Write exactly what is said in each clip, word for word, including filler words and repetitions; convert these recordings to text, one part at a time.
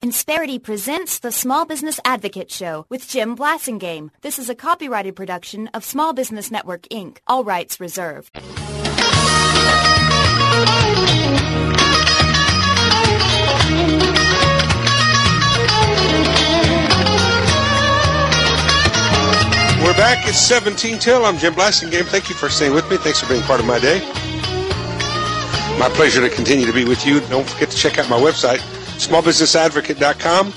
Insperity presents the Small Business Advocate Show with Jim Blasingame. This is a copyrighted production of Small Business Network, Incorporated. All rights reserved. We're back. It's seventeen till. I'm Jim Blasingame. Thank you for staying with me. Thanks for being part of my day. My pleasure to continue to be with you. Don't forget to check out my website, small business advocate dot com.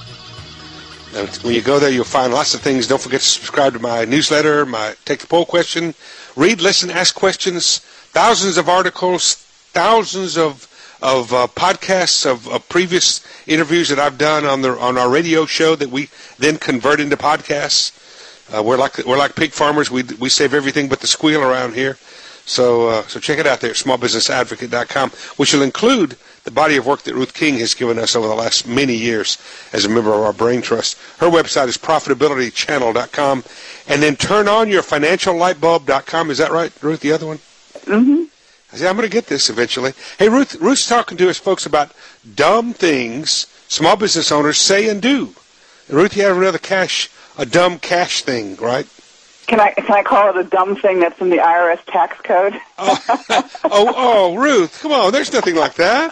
And when you go there, you'll find lots of things. Don't forget to subscribe to my newsletter, my Take the Poll question. Read, listen, ask questions. Thousands of articles, thousands of of uh, podcasts of, of previous interviews that I've done on the on our radio show that we then convert into podcasts. Uh, we're like we're like pig farmers. We we save everything but the squeal around here. So uh, so check it out there at small business advocate dot com, which will include the body of work that Ruth King has given us over the last many years as a member of our Brain Trust. Her website is profitability channel dot com. And then turn on your financial light bulb dot com. Is that right, Ruth, the other one? Mm-hmm. I said, I'm going to get this eventually. Hey, Ruth, Ruth's talking to us folks about dumb things small business owners say and do. And Ruth, you have another cash, a dumb cash thing, right? Can I can I call it a dumb thing that's in the I R S tax code? oh, oh, oh, Ruth, come on. There's nothing like that.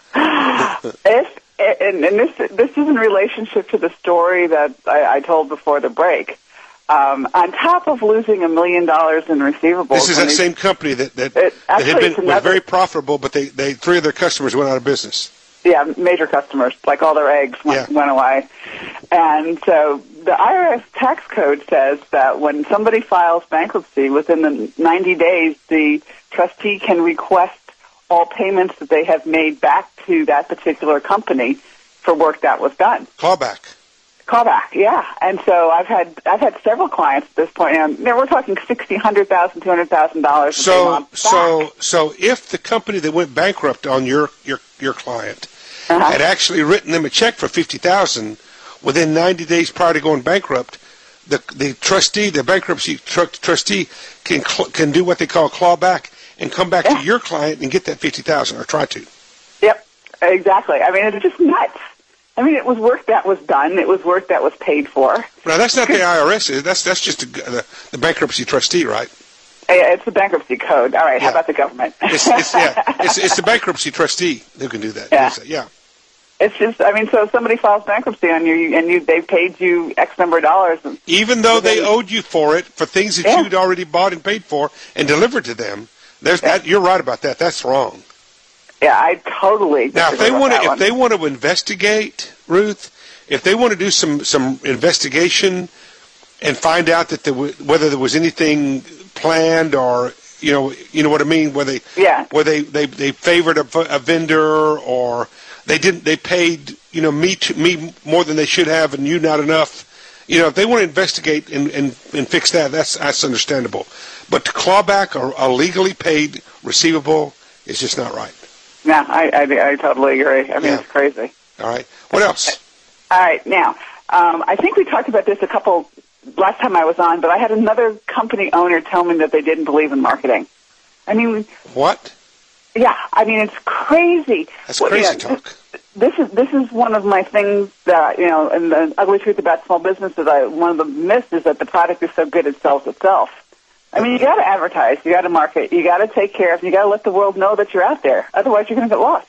If, and, and this this is in relationship to the story that I, I told before the break. Um, on top of losing a million dollars in receivables, this is that same company that that, it, that had been another, was very profitable, but they, they three of their customers went out of business. Yeah, major customers, like all their eggs went, yeah. went away, and so the I R S tax code says that when somebody files bankruptcy within the ninety days, the trustee can request all payments that they have made back to that particular company for work that was done. Clawback. Callback, yeah. And so I've had I've had several clients at this point. And you know, we're talking sixty, hundred thousand, two hundred thousand dollars. So so so if the company that went bankrupt on your your your client uh-huh. had actually written them a check for fifty thousand within ninety days prior to going bankrupt, the the trustee, the bankruptcy tr- trustee, can cl- can do what they call clawback and come back yeah. to your client and get that fifty thousand or try to. Yep, exactly. I mean, it's just nuts. I mean, it was work that was done. It was work that was paid for. Now, that's not the I R S. That's that's just the, the, the bankruptcy trustee, right? Yeah, it's the bankruptcy code. All right. Yeah. How about the government? it's, it's, yeah, it's, it's the bankruptcy trustee who can do that. Yeah. yeah. It's just, I mean, so if somebody files bankruptcy on you and you they paid you X number of dollars. And even though they then, owed you for it, for things that yeah. you'd already bought and paid for and delivered to them, there's yeah. that. You're right about that. That's wrong. Yeah, I totally. Now, if they want to, if one. they want to investigate, Ruth, if they want to do some, some investigation and find out that there w- whether there was anything planned or you know you know what I mean, where they yeah. where they, they, they favored a, a vendor or they didn't they paid you know me to, me more than they should have and you not enough. You know, if they want to investigate and, and, and fix that, that's that's understandable. But to claw back a, a legally paid receivable is just not right. No, I, I, I totally agree. I mean, yeah. it's crazy. All right. What else? All right. Now, um, I think we talked about this a couple last time I was on, but I had another company owner tell me that they didn't believe in marketing. I mean, what? Yeah. I mean, it's crazy. That's crazy well, yeah, talk. This is this is one of my things that you know, and the ugly truth about small business is I one of the myths is that the product is so good it sells itself. I mean, you got to advertise, you got to market, you got to take care of, you got to let the world know that you're out there. Otherwise, you're going to get lost.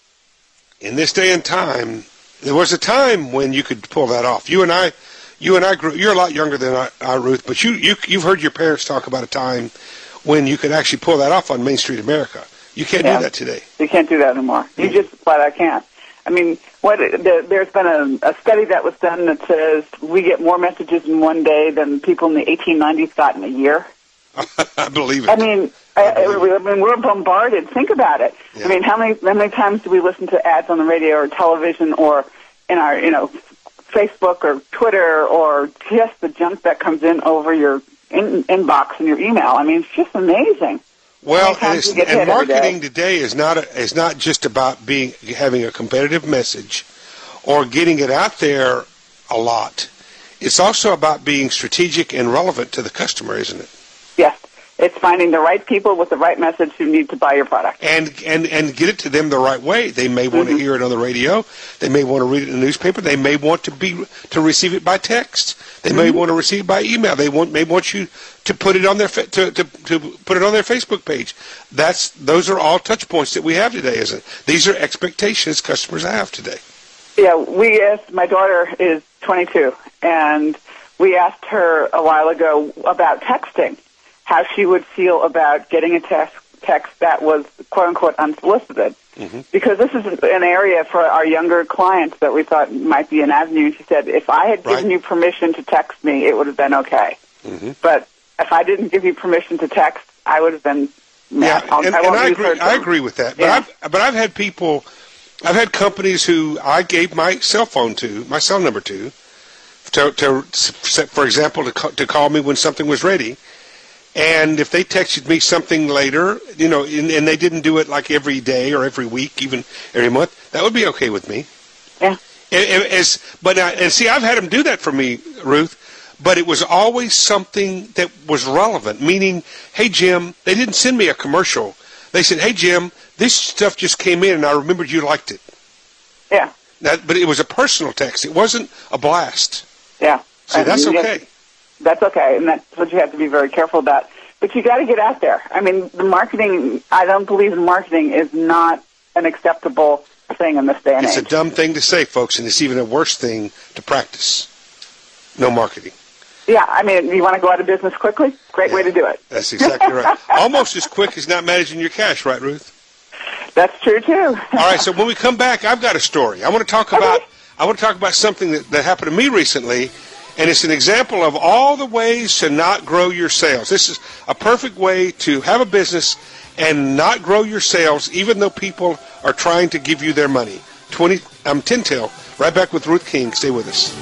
In this day and time, there was a time when you could pull that off. You and I, you and I grew. You're a lot younger than I, I Ruth, but you, you, you've heard your parents talk about a time when you could actually pull that off on Main Street America. You can't yeah. do that today. You can't do that anymore. You mm-hmm. just flat out can't. I mean, what the, there's been a, a study that was done that says we get more messages in one day than people in the eighteen nineties got in a year. I believe it. I mean, I, I, I mean, we're bombarded. Think about it. Yeah. I mean, how many how many times do we listen to ads on the radio or television or in our, you know, Facebook or Twitter or just the junk that comes in over your in, inbox and your email? I mean, it's just amazing. Well, and, and marketing today is not a, is not just about being having a competitive message or getting it out there a lot. It's also about being strategic and relevant to the customer, isn't it? Yes, It's finding the right people with the right message who need to buy your product. And and, and get it to them the right way. They may want mm-hmm. to hear it on the radio. They may want to read it in the newspaper. They may want to be to receive it by text. They mm-hmm. may want to receive it by email. They want may want you to put it on their fa- to, to to put it on their Facebook page. That's those are all touch points that we have today, isn't it? These are expectations customers have today. Yeah, we asked. My daughter is twenty-two, and we asked her a while ago about texting, how she would feel about getting a text text that was quote unquote unsolicited, mm-hmm. because this is an area for our younger clients that we thought might be an avenue. And she said, if I had given right. you permission to text me, it would have been okay, mm-hmm. but if I didn't give you permission to text, I would have been mad. Yeah, and, I, and I agree. I agree with that. But yeah. I've but I've had people. I've had companies who I gave my cell phone to, my cell number to, to, to for example, to call, to call me when something was ready. And if they texted me something later, you know, and, and they didn't do it like every day or every week, even every month, that would be okay with me. Yeah. And, and, as, but I, and see, I've had them do that for me, Ruth. But it was always something that was relevant. Meaning, hey Jim, they didn't send me a commercial. They said, hey, Jim, this stuff just came in, and I remembered you liked it. Yeah. That, but it was a personal text. It wasn't a blast. Yeah. So that's okay. That's okay, and that's what you have to be very careful about. But you got to get out there. I mean, the marketing, I don't believe in marketing is not an acceptable thing in this day and age. It's a dumb thing to say, folks, and it's even a worse thing to practice. No marketing. Yeah, I mean, you want to go out of business quickly? Great yeah, way to do it. That's exactly right. Almost as quick as not managing your cash, right, Ruth? That's true too. All right, so when we come back, I've got a story. I want to talk about. Okay. I want to talk about something that, that happened to me recently, and it's an example of all the ways to not grow your sales. This is a perfect way to have a business and not grow your sales, even though people are trying to give you their money. Twenty. I'm Tintel. Right back with Ruth King. Stay with us.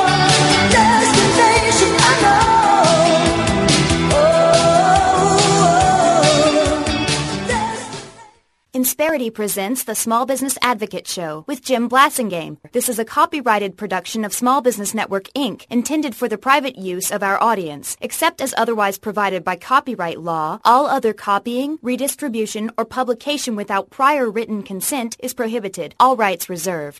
Insperity presents the Small Business Advocate Show with Jim Blasingame. This is a copyrighted production of Small Business Network, Incorporated, intended for the private use of our audience. Except as otherwise provided by copyright law, all other copying, redistribution, or publication without prior written consent is prohibited. All rights reserved.